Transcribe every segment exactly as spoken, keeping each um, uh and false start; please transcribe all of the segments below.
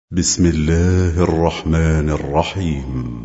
بسم الله الرحمن الرحيم.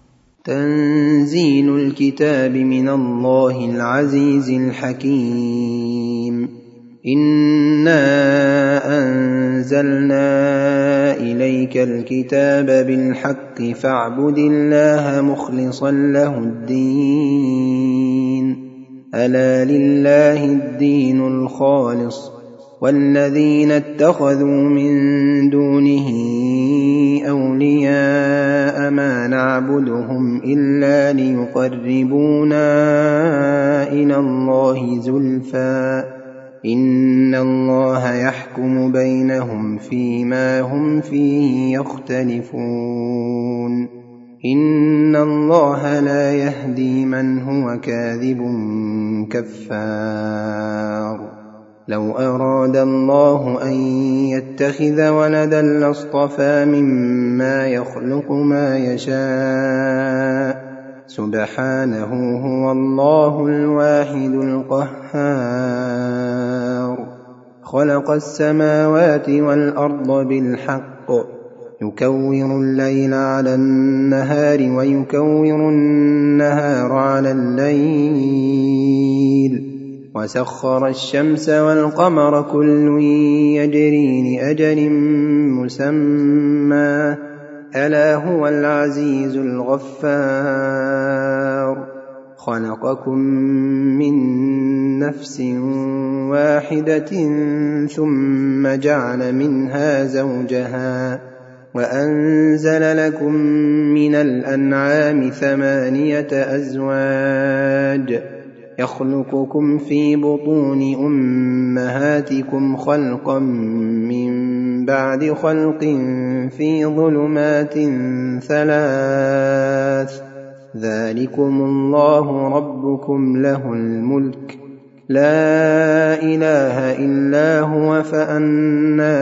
تنزيل الكتاب من الله العزيز الحكيم. إنا أنزلنا إليك الكتاب بالحق فاعبد الله مخلصا له الدين. ألا لله الدين الخالص والذين اتخذوا من دونه أولياء ما نعبدهم إلا ليقربونا إلى الله زلفى إن الله يحكم بينهم فيما هم فيه يختلفون. إن الله لا يهدي من هو كاذب كفار. لو أراد الله أن يتخذ ولدا لاصطفى مما يخلق ما يشاء سبحانه هو الله الواحد القهار. خلق السماوات والأرض بالحق يكور الليل على النهار ويكور النهار على الليل وسخر الشمس والقمر كل يجري لأجل مسمى ألا هو العزيز الغفار. خلقكم من نفس واحدة ثم جعل منها زوجها وأنزل لكم من الأنعام ثمانية أزواج يخلقكم في بطون أمهاتكم خلقا من بعد خلق في ظلمات ثلاث ذلكم الله ربكم له الملك لا إله إلا هو فأنى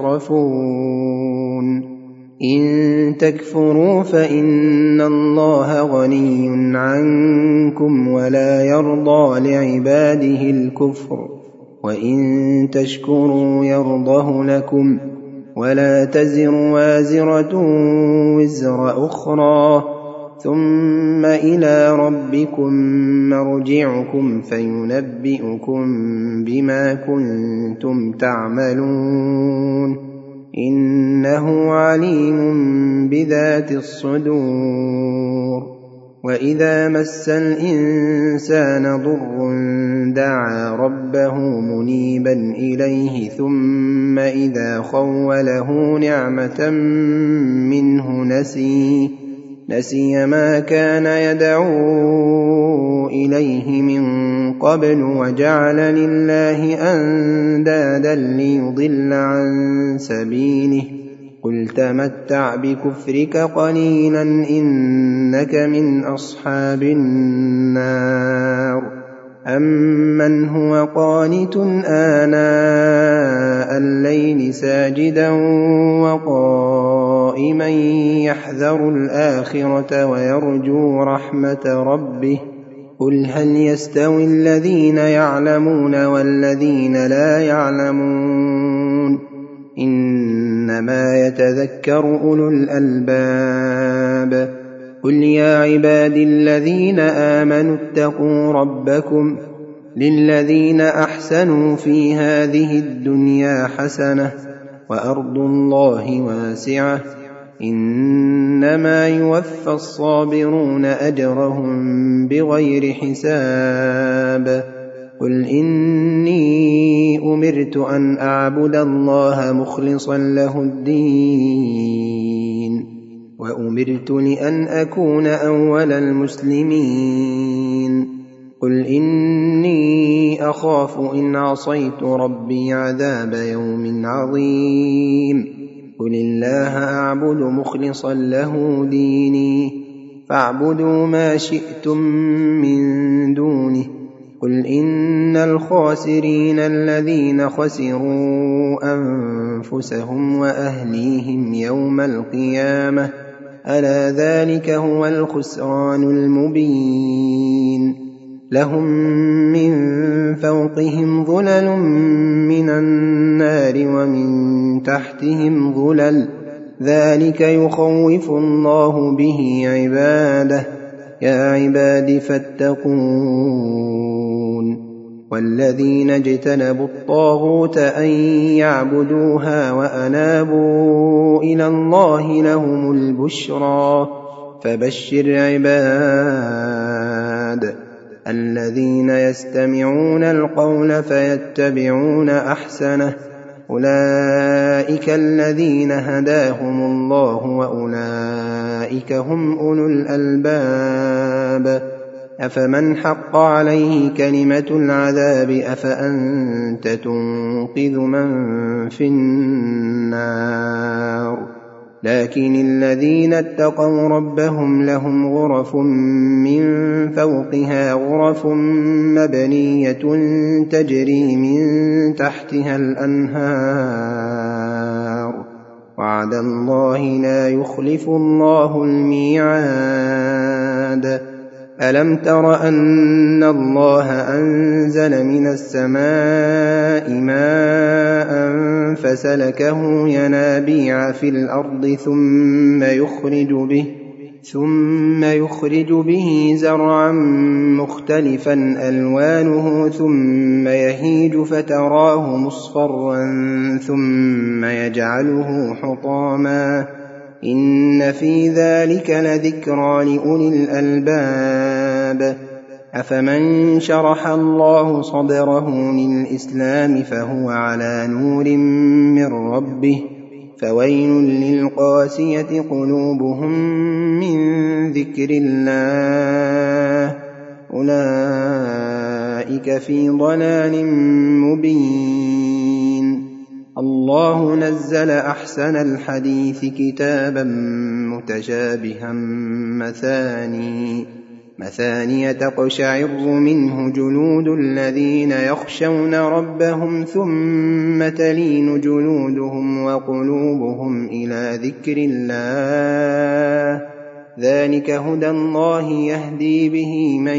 تصرفون. إن تكفروا فإن الله غني عنكم ولا يرضى لعباده الكفر وإن تشكروا يرضه لكم ولا تزر وازرة وزر أخرى ثم إلى ربكم مرجعكم فينبئكم بما كنتم تعملون. إنه عليم بذات الصدور. وإذا مس الإنسان ضر دعا ربه منيبا إليه ثم إذا خوله نعمة منه نسي نسي ما كان يدعو إليه من قبل وجعل لله أندادا ليضل عن سبيله. قل تمتع بكفرك قليلا إنك من أصحاب النار. أمن هو قانت آناء الليل ساجدا وقائما يحذر الآخرة ويرجو رحمة ربه قل هل يستوي الذين يعلمون والذين لا يعلمون إنما يتذكر أولو الألباب. قل يا عبادي الذين آمنوا اتقوا ربكم للذين أحسنوا في هذه الدنيا حسنة وأرض الله واسعة إنما يوفى الصابرون أجرهم بغير حساب. قل إني أمرت أن أعبد الله مخلصا له الدين وأمرت لأن أكون أول المسلمين. قل إني أخاف إن عصيت ربي عذاب يوم عظيم. قل الله أعبد مخلصا له ديني فاعبدوا ما شئتم من دونه. قل إن الخاسرين الذين خسروا أنفسهم وأهليهم يوم القيامة ألا ذلك هو الخسران المبين. لهم من فوقهم ظلل من النار ومن تحتهم ظلل ذلك يخوف الله به عباده يا عباد فاتقون والذين اجتنبوا الطاغوت أن يعبدوها وأنابوا إلى الله لهم البشرى فبشر عباد الذين يستمعون القول فيتبعون أحسنه أولئك الذين هداهم الله وأولئك هم أولو الألباب أفمن حق عليه كلمة العذاب أفأنت تنقذ من في النار لكن الذين اتقوا ربهم لهم غرف من فوقها غرف مبنية تجري من تحتها الأنهار وعد الله لا يخلف الله الميعاد ألم تر أن الله أنزل من السماء ماء فسلكه ينابيع في الأرض ثم يخرج به ثم يخرج به زرعا مختلفا ألوانه ثم يهيج فتراه مصفرا ثم يجعله حطاما إن في ذلك لذكرى لأولي الألباب أفمن شرح الله صدره للإسلام فهو على نور من ربه فويل للقاسية قلوبهم من ذكر الله أولئك في ضلال مبين الله نزل أحسن الحديث كتابا متشابها مثاني مثانية تقشعر منه جلود الذين يخشون ربهم ثم تلين جلودهم وقلوبهم إلى ذكر الله ذلك هدى الله يهدي به من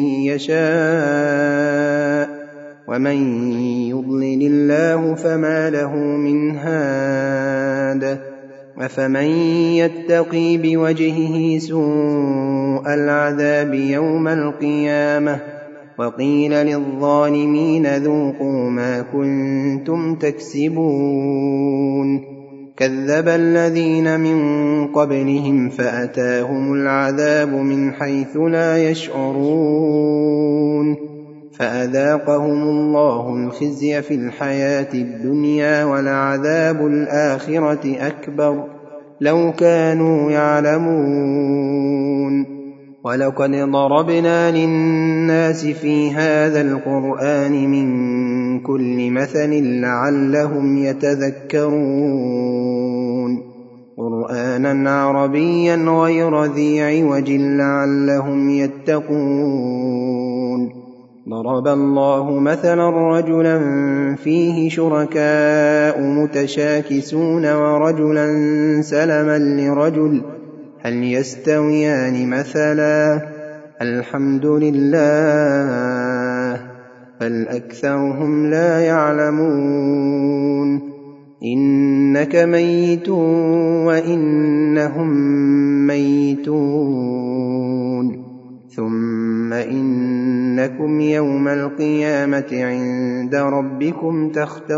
يشاء ومن يضلل الله فما له من هاد أفمن يتقي بوجهه سوء العذاب يوم القيامة وقيل للظالمين ذوقوا ما كنتم تكسبون كذب الذين من قبلهم فأتاهم العذاب من حيث لا يشعرون فأذاقهم الله الخزي في الحياة الدنيا ولعذاب الآخرة أكبر لو كانوا يعلمون ولقد ضربنا للناس في هذا القرآن من كل مثل لعلهم يتذكرون قرآنا عربيا غير ذي عوج لعلهم يتقون ضرب الله مثلا رجلا فيه شركاء متشاكسون ورجلا سلما لرجل هل يستويان مثلا الحمد لله بل أكثرهم لا يعلمون إنك ميت وإنهم ميتون ثم إنكم يوم القيامة عند ربكم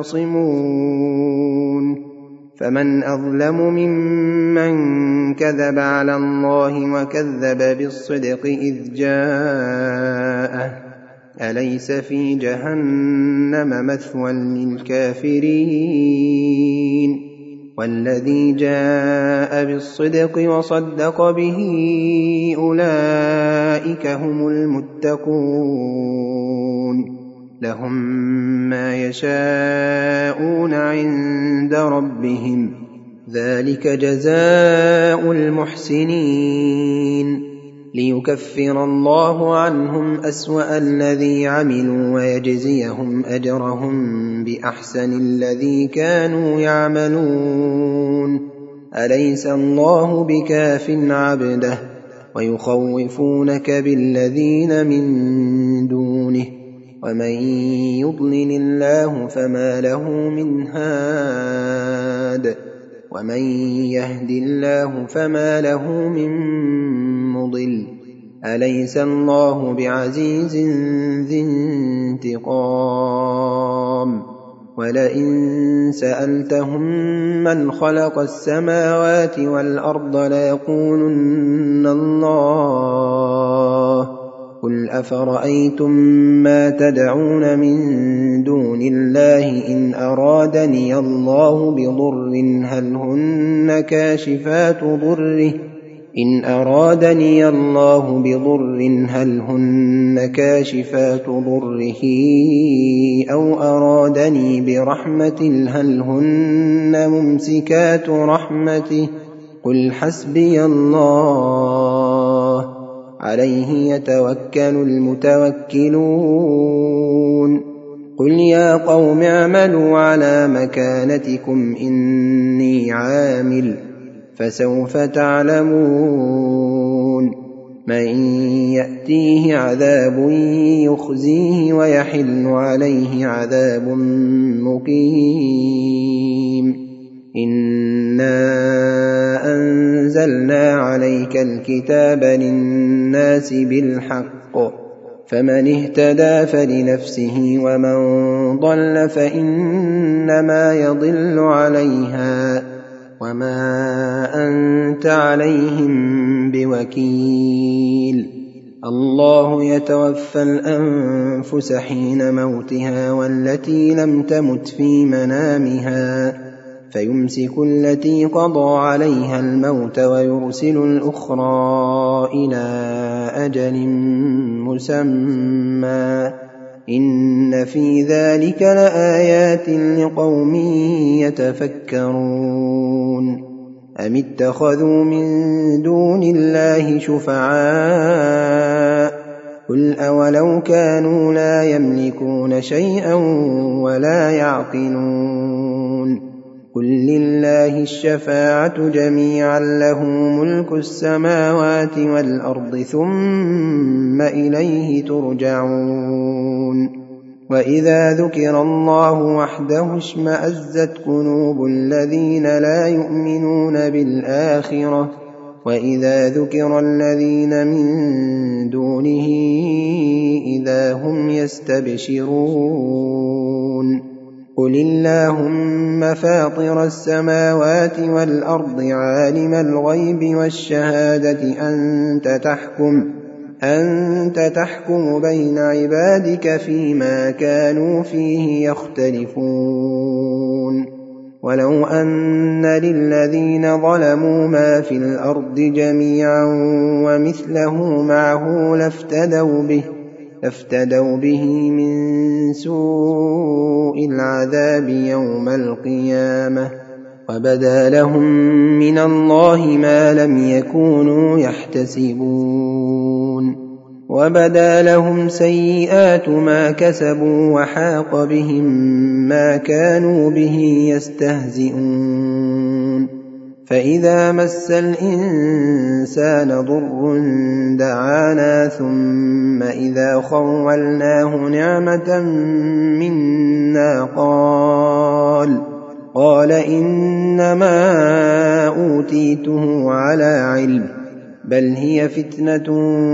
تختصمون فمن أظلم ممن كذب على الله وكذب بالصدق إذ جاءه أليس في جهنم مثوى للكافرين والذي جاء بالصدق وصدق به أولئك هم المتقون لهم ما يشاءون عند ربهم ذلك جزاء المحسنين ليكفر الله عنهم أسوأ الذي عملوا ويجزيهم أجرهم بأحسن الذي كانوا يعملون أليس الله بكاف عبده ويخوفونك بالذين من دونه ومن يضلل الله فما له من هاد ومن يهد الله فما له من مضل أليس الله بعزيز ذي انتقام ولئن سألتهم من خلق السماوات والأرض ليقولن الله قل أفرأيتم ما تدعون من دون الله إن أرادني الله بضر هل هن كاشفات ضره إن أرادني الله بضر هل هن كاشفات ضره أو أرادني برحمة هل هن ممسكات رحمته قل حسبي الله عليه يتوكل المتوكلون قل يا قوم اعملوا على مكانتكم إني عامل فسوف تعلمون من يأتيه عذاب يخزيه ويحل عليه عذاب مقيم إنا أنزلنا عليك الكتاب للناس بالحق فمن اهتدى فلنفسه ومن ضل فإنما يضل عليها وما أنت عليهم بوكيل الله يتوفى الأنفس حين موتها والتي لم تمت في منامها فيمسك التي قضى عليها الموت ويرسل الأخرى إلى أجل مسمى إن في ذلك لآيات لقوم يتفكرون أم اتخذوا من دون الله شفعاء قل أولو كانوا لا يملكون شيئا ولا يعقلون قل لله الشفاعة جميعا له ملك السماوات والأرض ثم إليه ترجعون وإذا ذكر الله وحده اشمأزت قلوب الذين لا يؤمنون بالآخرة وإذا ذكر الذين من دونه إذا هم يستبشرون قل اللهم فاطر السماوات والأرض عالم الغيب والشهادة أنت تحكم أنت تحكم بين عبادك فيما كانوا فيه يختلفون ولو أن للذين ظلموا ما في الأرض جميعا ومثله معه لافتدوا به لافتدوا به من سوء العذاب يوم القيامة وبدا لهم من الله ما لم يكونوا يحتسبون وبدا لهم سيئات ما كسبوا وحاق بهم ما كانوا به يستهزئون فإذا مس الإنسان ضر دعانا ثم إذا خولناه نعمة منا قال قال إنما أوتيته على علم بل هي فتنة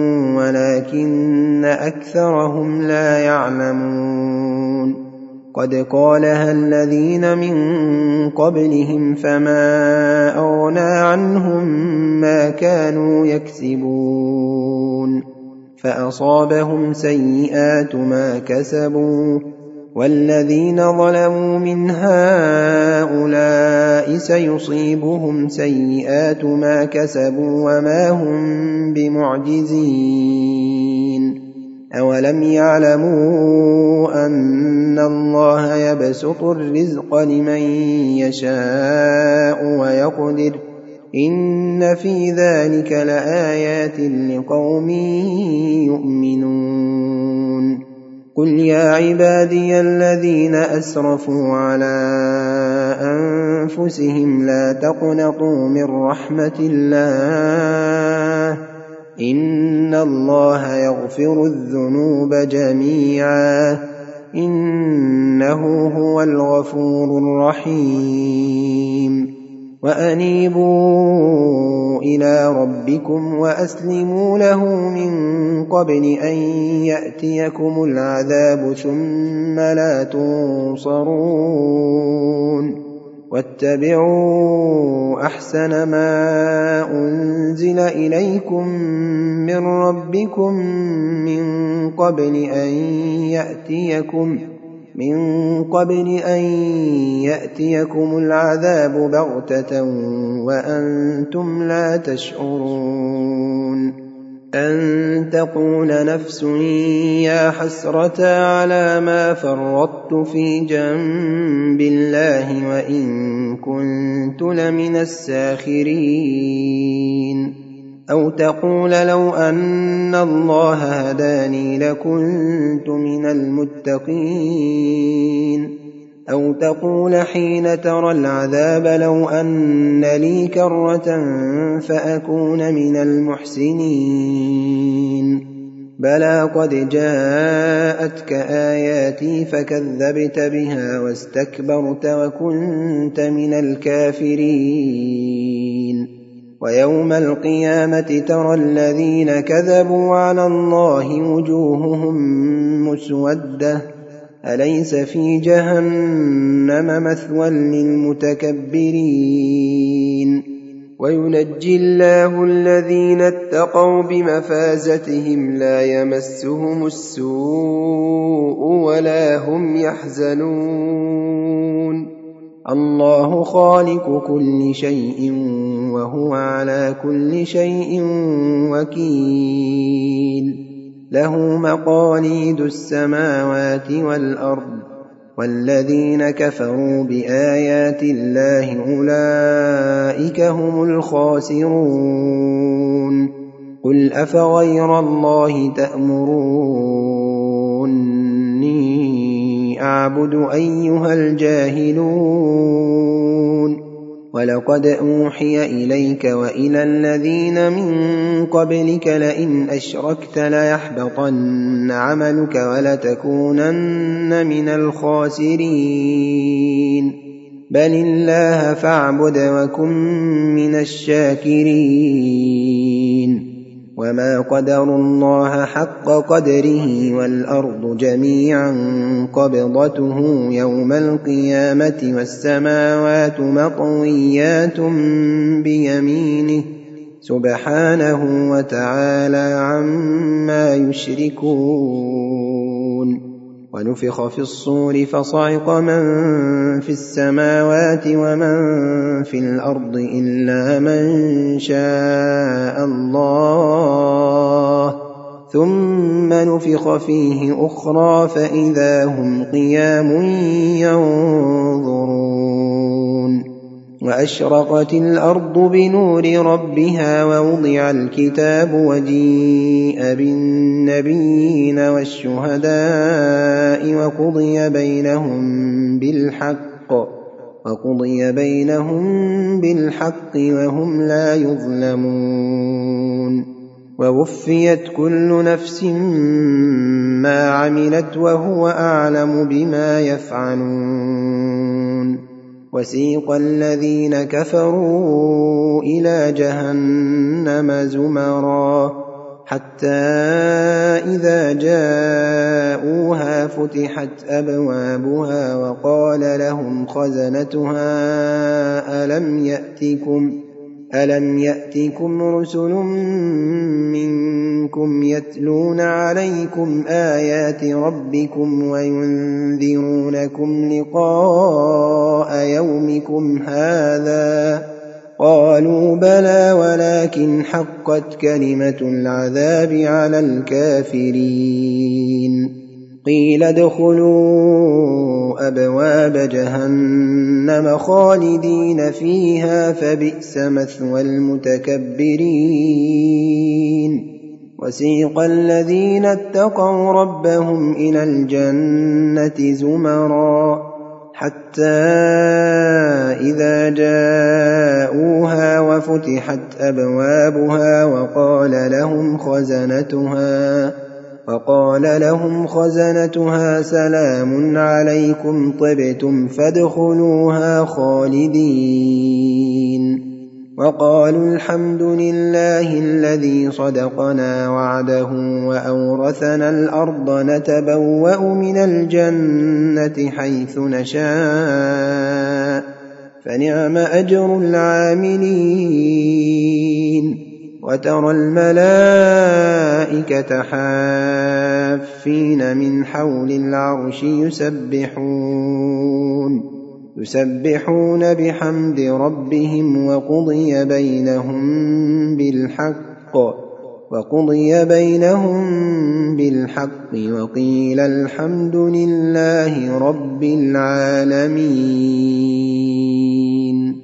ولكن أكثرهم لا يعلمون قد قالها الذين من قبلهم فما أغنى عنهم ما كانوا يكسبون فأصابهم سيئات ما كسبوا والذين ظلموا من هؤلاء سيصيبهم سيئات ما كسبوا وما هم بمعجزين أولم يعلموا أن الله يبسط الرزق لمن يشاء ويقدر إن في ذلك لآيات لقوم يؤمنون قل يا عبادي الذين أسرفوا على أنفسهم لا تقنطوا من رحمة الله إن الله يغفر الذنوب جميعا إنه هو الغفور الرحيم وأنيبوا إلى ربكم وأسلموا له من قبل أن يأتيكم العذاب ثم لا تنصرون واتبعوا أحسن ما أنزل إليكم من ربكم من قبل أن يأتيكم من قبل أن يأتيكم العذاب بغتة وأنتم لا تشعرون أن تقول نفس يا حسرة على ما فرطت في جنب الله وإن كنت لمن الساخرين أو تقول لو أن الله هداني لكنت من المتقين أو تقول حين ترى العذاب لو أن لي كرة فأكون من المحسنين بلى قد جاءتك آياتي فكذبت بها واستكبرت وكنت من الكافرين ويوم القيامة ترى الذين كذبوا على الله وجوههم مسودة أليس في جهنم مثوى للمتكبرين وينجي الله الذين اتقوا بمفازتهم لا يمسهم السوء ولا هم يحزنون الله خالق كل شيء وهو على كل شيء وكيل له مقاليد السماوات والأرض والذين كفروا بآيات الله أولئك هم الخاسرون قل أفغير الله تأمروني أعبد أيها الجاهلون ولقد أوحي إليك وإلى الذين من قبلك لئن أشركت ليحبطن عملك ولتكونن من الخاسرين بل الله فاعبد وكن من الشاكرين وما قدروا الله حق قدره والأرض جميعا قبضته يوم القيامة والسماوات مطويات بيمينه سبحانه وتعالى عما يشركون ونفخ في الصور فصعق من في السماوات ومن في الأرض إلا من شاء الله ثم نفخ فيه أخرى فإذا هم قيام ينظرون وأشرقت الأرض بنور ربها ووضع الكتاب وجيء بالنبيين والشهداء وقضي بينهم بالحق وقضي بينهم بالحق وهم لا يظلمون ووفيت كل نفس ما عملت وهو أعلم بما يفعلون وسيق الذين كفروا إلى جهنم زمرا حتى إذا جاءوها فتحت أبوابها وقال لهم خزنتها ألم يأتكم ألم يأتكم رسل منكم يتلون عليكم آيات ربكم وينذرونكم لقاء يومكم هذا قالوا بلى ولكن حقت كلمة العذاب على الكافرين قيل ادخلوا أبواب جهنم خالدين فيها فبئس مثوى المتكبرين وسيق الذين اتقوا ربهم إلى الجنة زمرا حتى إذا جاءوها وفتحت أبوابها وقال لهم خزنتها وقال لهم خزنتها سلام عليكم طبتم فادخلوها خالدين وقالوا الحمد لله الذي صدقنا وعده وأورثنا الأرض نتبوأ من الجنة حيث نشاء فنعم أجر العاملين وترى الملائكة حافين من حول العرش يسبحون يسبحون بحمد ربهم وقضي بينهم بالحق وقضي بينهم بالحق وقيل الحمد لله رب العالمين.